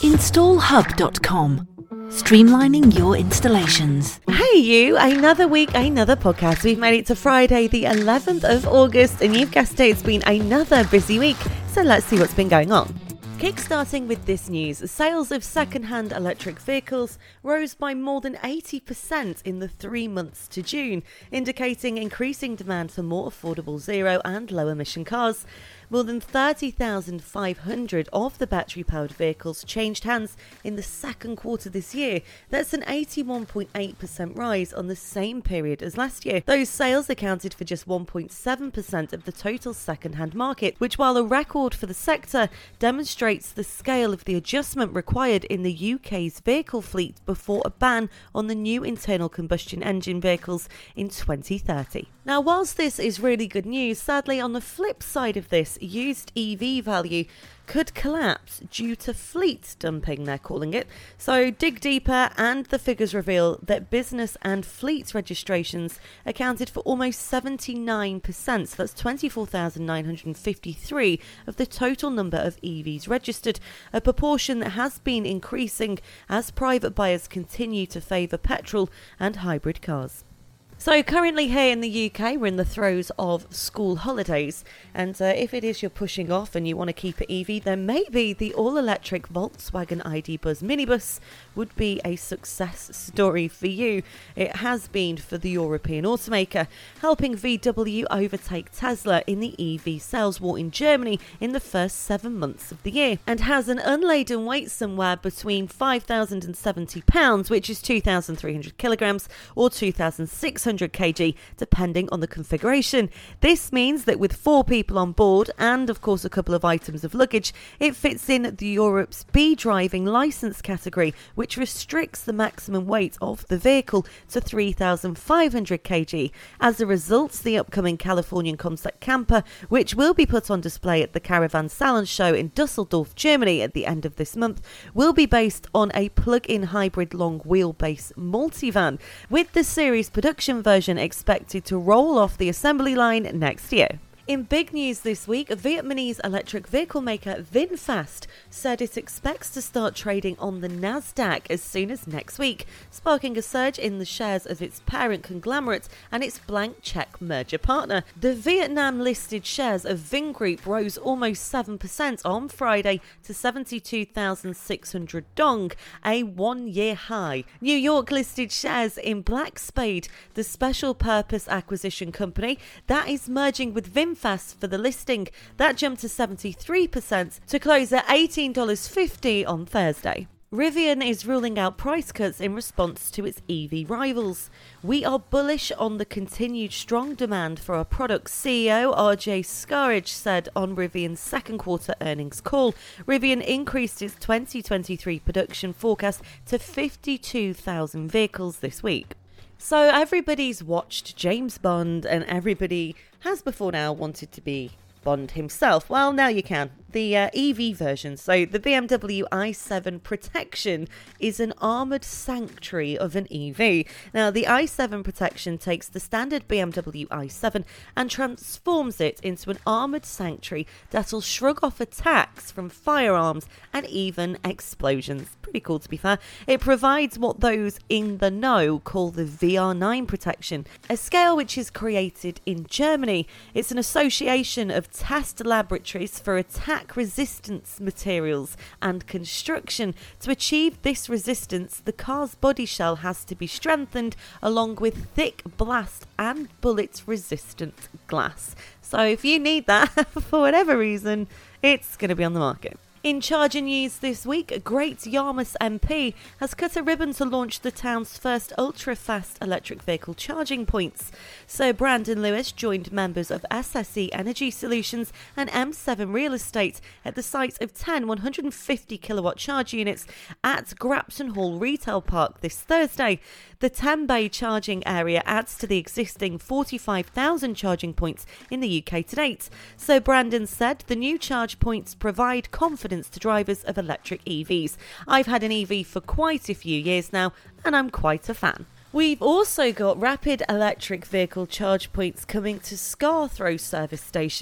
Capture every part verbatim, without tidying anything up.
install hub dot com. Streamlining your installations. Hey you, another week, another podcast. We've made it to Friday the eleventh of August and you've guessed it, it's been another busy week. So let's see what's been going on. Kickstarting with this news, sales of second-hand electric vehicles rose by more than eighty percent in the three months to June, indicating increasing demand for more affordable zero and low-emission cars. More than thirty thousand five hundred of the battery-powered vehicles changed hands in the second quarter this year. That's an eighty-one point eight percent rise on the same period as last year. Those sales accounted for just one point seven percent of the total second-hand market, which, while a record for the sector, demonstrates the scale of the adjustment required in the U K's vehicle fleet before a ban on the new internal combustion engine vehicles in twenty thirty. Now, whilst this is really good news, sadly, on the flip side of this, used E V value could collapse due to fleet dumping, they're calling it. So dig deeper and the figures reveal that business and fleet registrations accounted for almost seventy-nine percent, so that's twenty-four thousand nine hundred fifty-three of the total number of E Vs registered, a proportion that has been increasing as private buyers continue to favour petrol and hybrid cars. So currently here in the U K, we're in the throes of school holidays, and uh, if it is you're pushing off and you want to keep it E V, then maybe the all-electric Volkswagen I D. Buzz minibus would be a success story for you. It has been for the European automaker, helping V W overtake Tesla in the E V sales war in Germany in the first seven months of the year, and has an unladen weight somewhere between five thousand seventy pounds, which is two thousand three hundred kilograms, or two thousand six hundred kilograms, depending on the configuration. This means that with four people on board and of course a couple of items of luggage, it fits in the Europe's B driving licence category, which restricts the maximum weight of the vehicle to three thousand five hundred kilograms. As a result, the upcoming Californian concept camper, which will be put on display at the Caravan Salon show in Dusseldorf, Germany at the end of this month, will be based on a plug-in hybrid long wheelbase multivan, with the series production version expected to roll off the assembly line next year. In big news this week, Vietnamese electric vehicle maker VinFast said it expects to start trading on the Nasdaq as soon as next week, sparking a surge in the shares of its parent conglomerate and its blank check merger partner. The Vietnam-listed shares of Vingroup rose almost seven percent on Friday to seventy-two thousand six hundred dong, a one-year high. New York-listed shares in Black Spade, the special purpose acquisition company that is merging with VinFast for the listing, that jumped to seventy-three percent to close at eighteen dollars fifty on Thursday. Rivian is ruling out price cuts in response to its E V rivals. We are bullish on the continued strong demand for our products, C E O R J Scaridge said on Rivian's second quarter earnings call. Rivian increased its twenty twenty-three production forecast to fifty-two thousand vehicles this week. So everybody's watched James Bond and everybody has before now wanted to be Bond himself. Well, now you can. The uh, E V version. So the B M W i seven Protection is an armoured sanctuary of an E V. Now the i seven Protection takes the standard B M W i seven and transforms it into an armoured sanctuary that'll shrug off attacks from firearms and even explosions. Pretty cool, to be fair. It provides what those in the know call the V R nine Protection, a scale which is created in Germany. It's an association of test laboratories for attack resistance materials and construction. To achieve this resistance, the car's body shell has to be strengthened along with thick blast and bullet resistant glass. So if you need that for whatever reason, it's going to be on the market. In charging news this week, Great Yarmouth M P has cut a ribbon to launch the town's first ultra-fast electric vehicle charging points. So Brandon Lewis joined members of S S E Energy Solutions and M seven Real Estate at the site of ten one hundred fifty kilowatt charge units at Grapton Hall Retail Park this Thursday. The ten bay charging area adds to the existing forty-five thousand charging points in the U K to date. So Brandon said the new charge points provide confidence to drivers of electric E Vs. I've had an E V for quite a few years now and I'm quite a fan. We've also got rapid electric vehicle charge points coming to Scarthrow service station.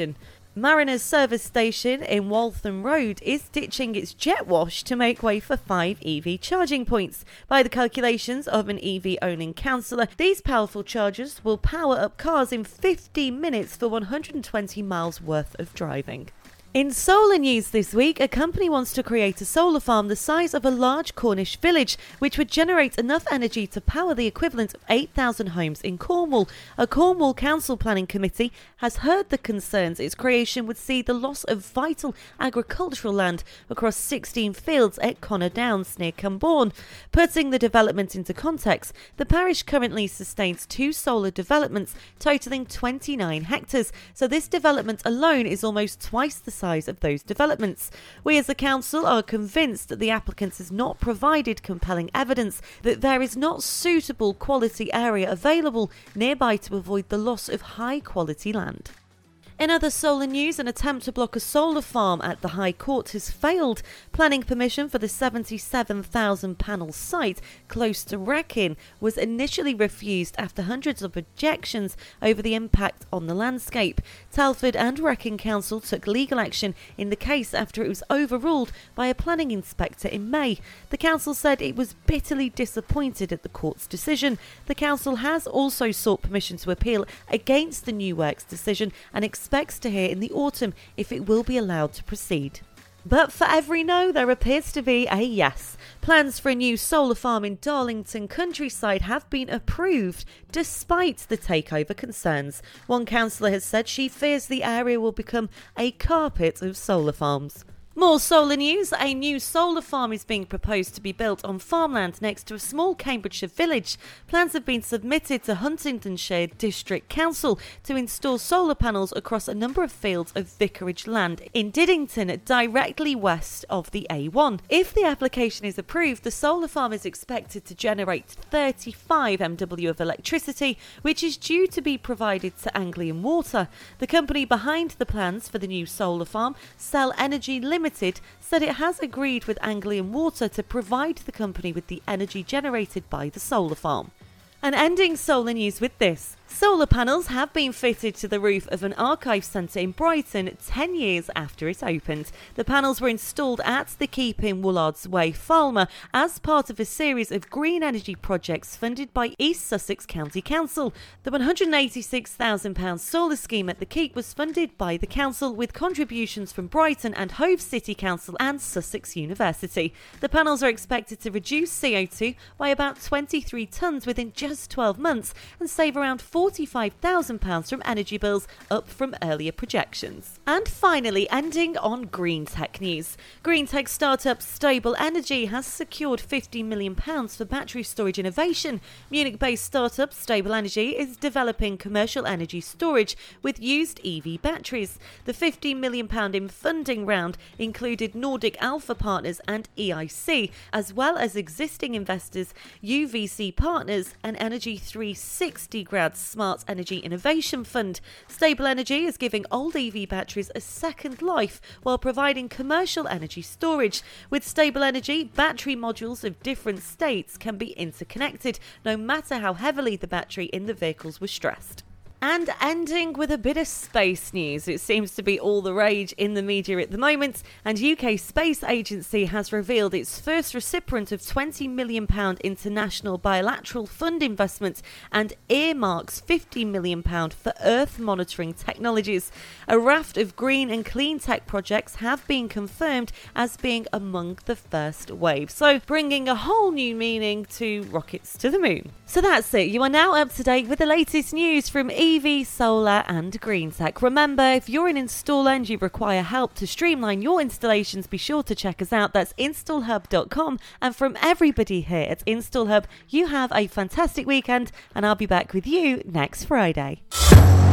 Mariners service station in Waltham Road is ditching its jet wash to make way for five E V charging points. By the calculations of an E V-owning councillor, these powerful chargers will power up cars in fifteen minutes for one hundred twenty miles worth of driving. In solar news this week, a company wants to create a solar farm the size of a large Cornish village, which would generate enough energy to power the equivalent of eight thousand homes in Cornwall. A Cornwall Council Planning Committee has heard the concerns its creation would see the loss of vital agricultural land across sixteen fields at Connor Downs near Camborne. Putting the development into context, the parish currently sustains two solar developments totalling twenty-nine hectares, so this development alone is almost twice the size of those developments. We as a council are convinced that the applicant has not provided compelling evidence that there is not suitable quality area available nearby to avoid the loss of high quality land. In other solar news, an attempt to block a solar farm at the High Court has failed. Planning permission for the seventy-seven thousand panel site close to Wrekin was initially refused after hundreds of objections over the impact on the landscape. Telford and Wrekin Council took legal action in the case after it was overruled by a planning inspector in May. The council said it was bitterly disappointed at the court's decision. The council has also sought permission to appeal against the New Works decision and expects expects to hear in the autumn if it will be allowed to proceed. But for every no, there appears to be a yes. Plans for a new solar farm in Darlington countryside have been approved despite the takeover concerns. One councillor has said she fears the area will become a carpet of solar farms. More solar news. A new solar farm is being proposed to be built on farmland next to a small Cambridgeshire village. Plans have been submitted to Huntingdonshire District Council to install solar panels across a number of fields of vicarage land in Diddington, directly west of the A one. If the application is approved, the solar farm is expected to generate thirty-five megawatts of electricity, which is due to be provided to Anglian Water. The company behind the plans for the new solar farm, Cell Energy Limited, Limited, said it has agreed with Anglian Water to provide the company with the energy generated by the solar farm. And ending solar news with this. Solar panels have been fitted to the roof of an archive centre in Brighton ten years after it opened. The panels were installed at the Keep in Woolards Way, Falmer, as part of a series of green energy projects funded by East Sussex County Council. The one hundred eighty-six thousand pounds solar scheme at the Keep was funded by the council with contributions from Brighton and Hove City Council and Sussex University. The panels are expected to reduce C O two by about twenty-three tonnes within just twelve months and save around forty-five thousand pounds from energy bills, up from earlier projections. And finally, ending on green tech news. Green tech startup Stable Energy has secured fifty million pounds for battery storage innovation. Munich-based startup Stable Energy is developing commercial energy storage with used E V batteries. The fifty million pounds in funding round included Nordic Alpha Partners and E I C, as well as existing investors U V C Partners and Energy three sixty grads Smart Energy Innovation Fund. Stable Energy is giving old E V batteries a second life while providing commercial energy storage. With Stable Energy, battery modules of different states can be interconnected, no matter how heavily the battery in the vehicles was stressed. And ending with a bit of space news. It seems to be all the rage in the media at the moment, and U K Space Agency has revealed its first recipient of twenty million pounds international bilateral fund investment and earmarks fifty million pounds for Earth monitoring technologies. A raft of green and clean tech projects have been confirmed as being among the first wave, so bringing a whole new meaning to rockets to the moon. So that's it. You are now up to date with the latest news from E V, solar and green tech. Remember, if you're an installer and you require help to streamline your installations, be sure to check us out. That's install hub dot com. And from everybody here at Install Hub, you have a fantastic weekend, and I'll be back with you next Friday.